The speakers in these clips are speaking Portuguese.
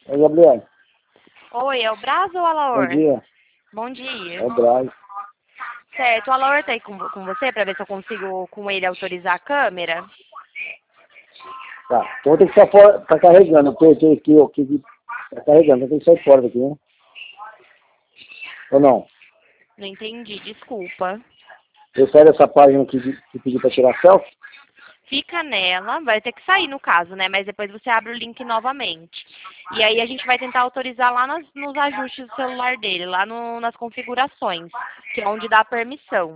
Oi, Gabriel. Oi, é o Braz ou a Bom Laor? dia. Bom dia. É o Braz. Certo, a Laor tá aí com você pra ver se eu consigo com ele autorizar a câmera? Tá. Então tem que estar fora, tá carregando. Eu apertei aqui, ó, que tá carregando. Tem que sair fora daqui, né? Ou não? Não entendi, desculpa. Eu saio dessa página aqui que pediu pra tirar selfie? Fica nela, vai ter que sair no caso, né? Mas depois você abre o link novamente. E aí a gente vai tentar autorizar lá nos ajustes do celular dele, lá nas configurações, que é onde dá a permissão.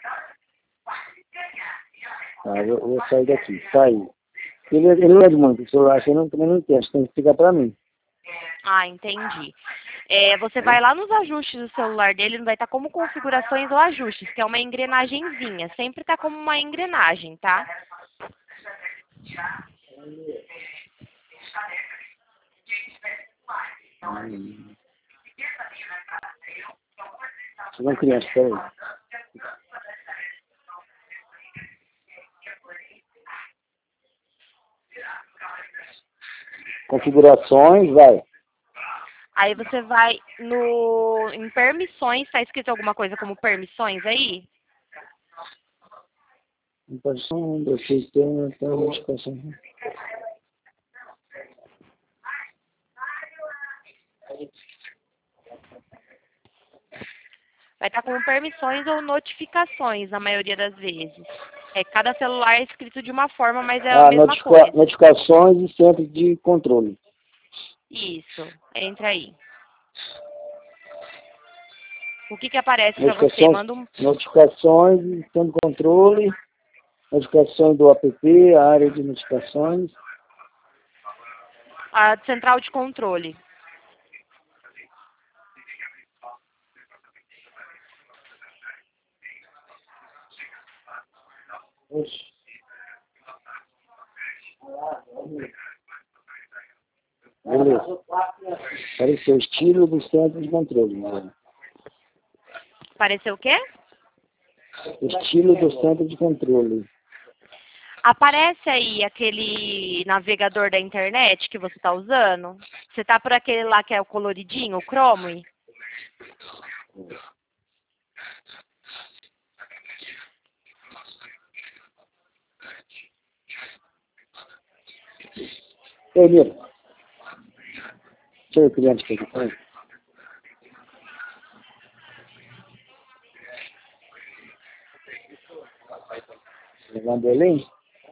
Tá, eu vou sair daqui. Sair. Ele não é de muito. O celular assim, eu também não entendo. Você tem que explicar pra mim. Ah, entendi. Você vai lá nos ajustes do celular dele, não vai estar como configurações ou ajustes, que é uma engrenagenzinha. Sempre tá como uma engrenagem, tá? Você não criança, peraí. Configurações, vai. Aí você vai em permissões, tá escrito alguma coisa como permissões aí? Notificação, defeito, notificação. Vai estar como permissões ou notificações, na maioria das vezes. Cada celular é escrito de uma forma, mas é a mesma coisa. Notificações e centro de controle. Isso, entra aí. O que aparece para você? Manda um... Notificações e centro de controle. Notificações do app, a área de notificações. A central de controle. Oxi. Beleza. Apareceu o estilo do centro de controle. Né? Apareceu o quê? Estilo do centro de controle. Aparece aí aquele navegador da internet que você está usando? Você tá por aquele lá que é o coloridinho, o Chrome? Ei, Mira. Deixa eu criança aqui. Vai. Levar um Belém?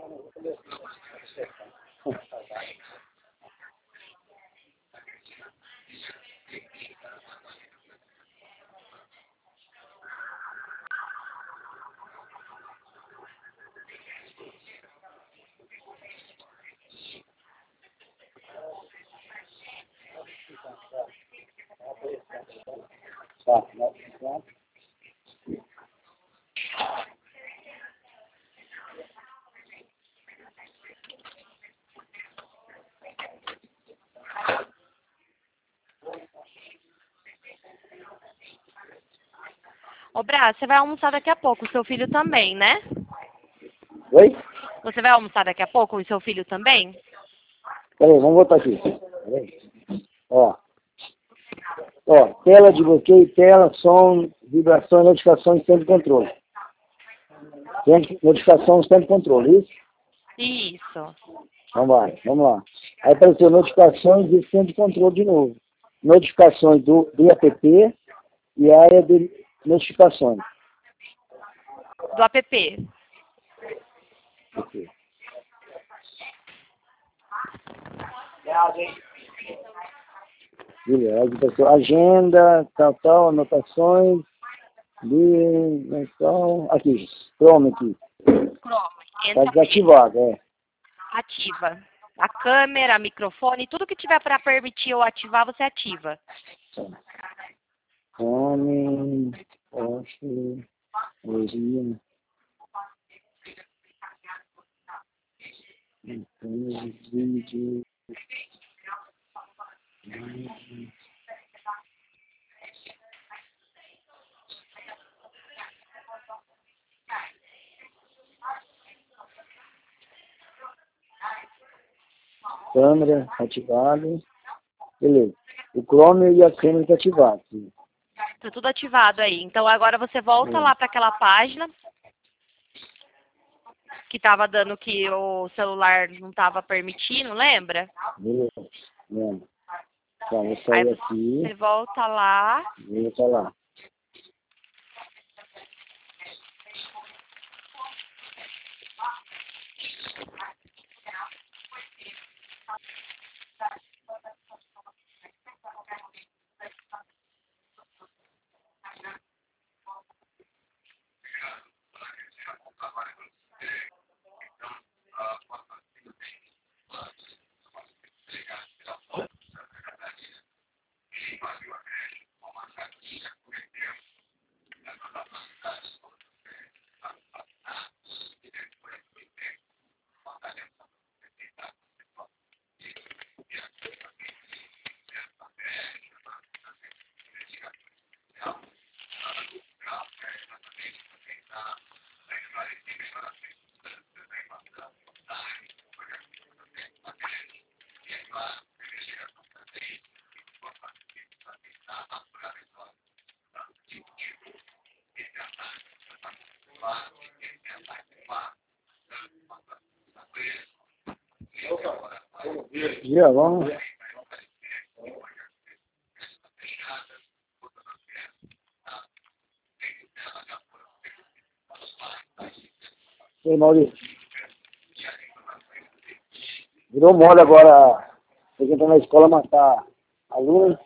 Tá, tá. Ô, Brás, você vai almoçar daqui a pouco, o seu filho também, né? Oi? Você vai almoçar daqui a pouco, o seu filho também? Peraí, vamos voltar aqui. Peraí. Ó. Ó, tela de bloqueio, tela, som, vibração, notificações, centro de controle. Notificação, centro de controle, isso? Isso. Então vai, vamos lá. Aí apareceu notificações e centro de controle de novo. Notificações do app e área de notificações. Do app. Ok. Beleza, agenda, tal, anotações, então, aqui, Chrome aqui. Chrome. Está Entra desativado, é. ativa. A câmera, a microfone, tudo que tiver para permitir ou ativar, você ativa. Chrome, posso, origina, vídeo, câmera ativado. Beleza. O Chrome e a câmera estão ativados. Tá tudo ativado aí. Então agora você volta lá para aquela página que tava dando que o celular não tava permitindo, lembra? Beleza. Lembra. Tá, vou Aí sair você aqui. volta lá. Vou voltar lá. Já, vamos. Ei, Maurício. Virou moda agora. Você entra na escola matar aluno.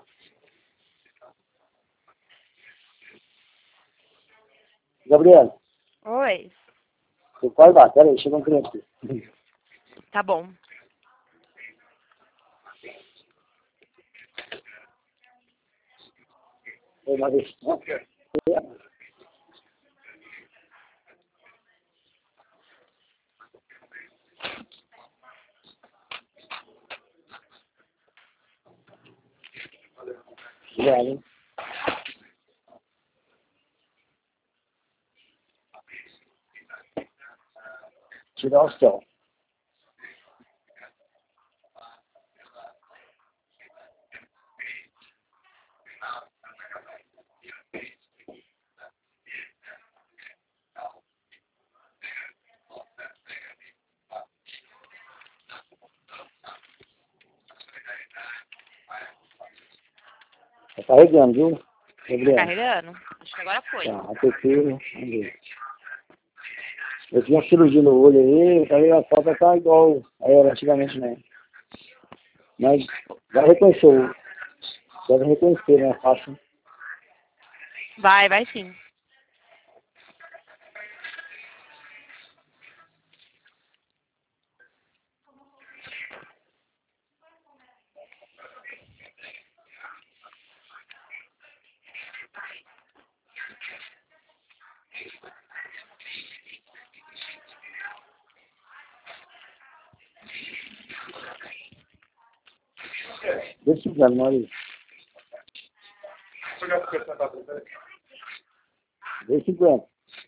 Gabriel, Oi. você pode dar. Pera aí, chega um cliente aqui. Tá bom. Ei, Maurício. Já, hein? Tirar o céu. Tá carregando, viu, Tá Gabriel? carregando? Acho que agora foi. Tá, APP, vamos ver. Eu tinha cirurgia no olho aí a foto tá igual a era antigamente, né? Mas vai reconhecer, deve reconhecer, né? Fácil. Vai sim. Deixa eu ver, Maurício. Deixa eu ver.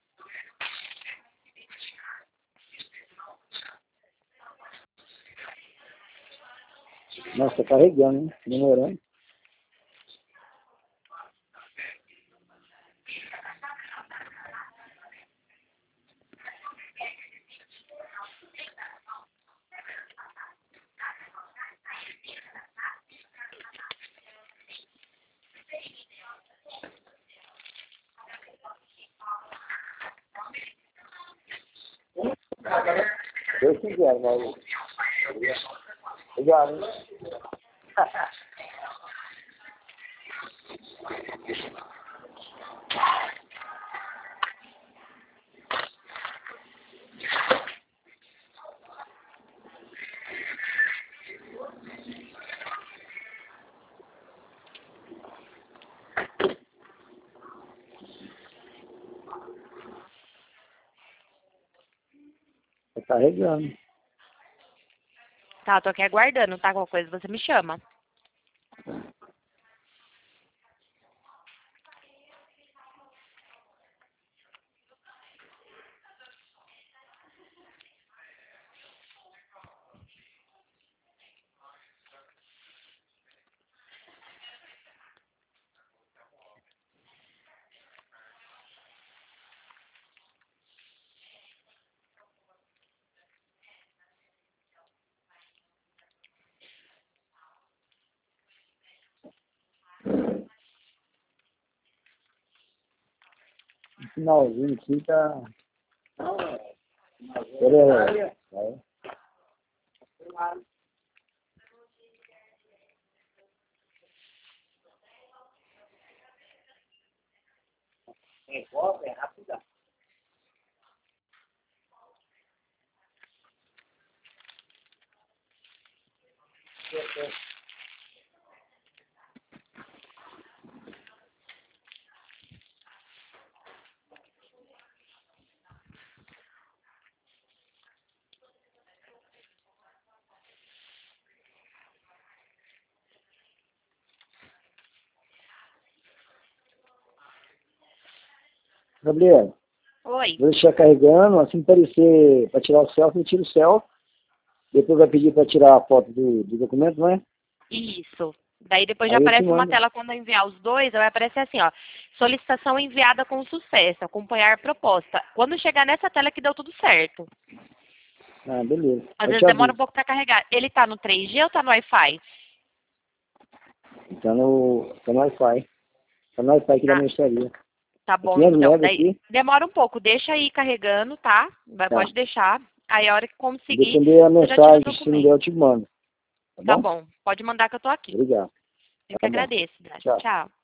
Nossa, tá carregando, hein? Demorando. Deixa eu ver, Maurício. Obrigado, hein? Tá carregando. Tá, tô aqui aguardando, tá? Qualquer coisa você me chama. no finalzinho aqui tá... Pera aí. É rápida. Gabriel, Oi. vou deixar carregando, assim que aparecer para tirar o selfie, eu tiro o selfie. Depois vai pedir para tirar a foto do documento, não é? Isso. Daí depois já Aí eu te aparece uma mando. tela quando eu enviar os dois, vai aparecer assim, ó. Solicitação enviada com sucesso, acompanhar proposta. Quando chegar nessa tela que deu tudo certo. Ah, beleza. Às Eu vezes te demora um aviso. pouco para carregar. Ele tá no 3G ou tá no Wi-Fi? Tá no Wi-Fi. Tá no Wi-Fi aqui da Ah, ministraria. tá É bom 500 então. mega Daí aqui. demora um pouco, deixa aí carregando, tá? Tá. Pode deixar. Aí a hora que Se conseguir, depender da você já tira o mensagem, se não der, documento. eu te mando. Tá Tá bom? bom. Pode mandar que eu tô aqui. Obrigado. Eu que Tá bom. agradeço, Dani. Tchau. Tchau.